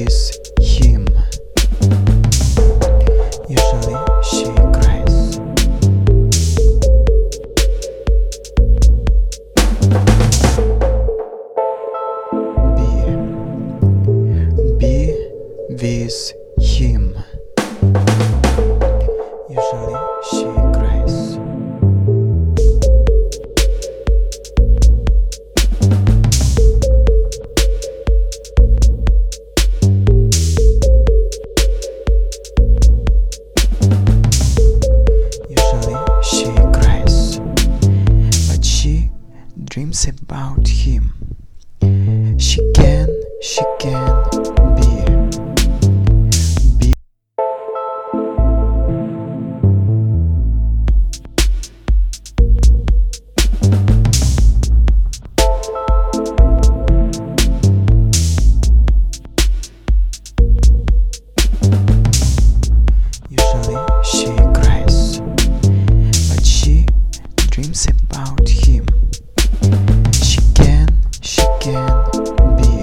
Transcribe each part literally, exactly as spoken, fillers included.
with him. Usually she cries. Be, be with him. Usually she cries. She cries, but she dreams about him. She can, she can be, be. Usually she cries, but she dreams about him. She can, she can be,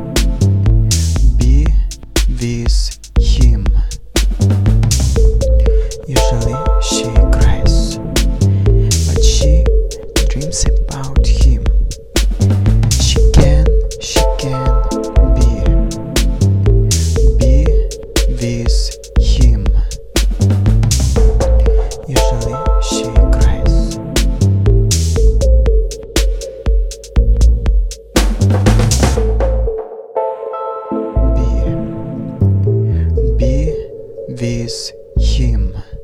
be with him. Usually she cries, but she dreams about him. She can, she can be, be with him. Usually she cries. Be, be with him.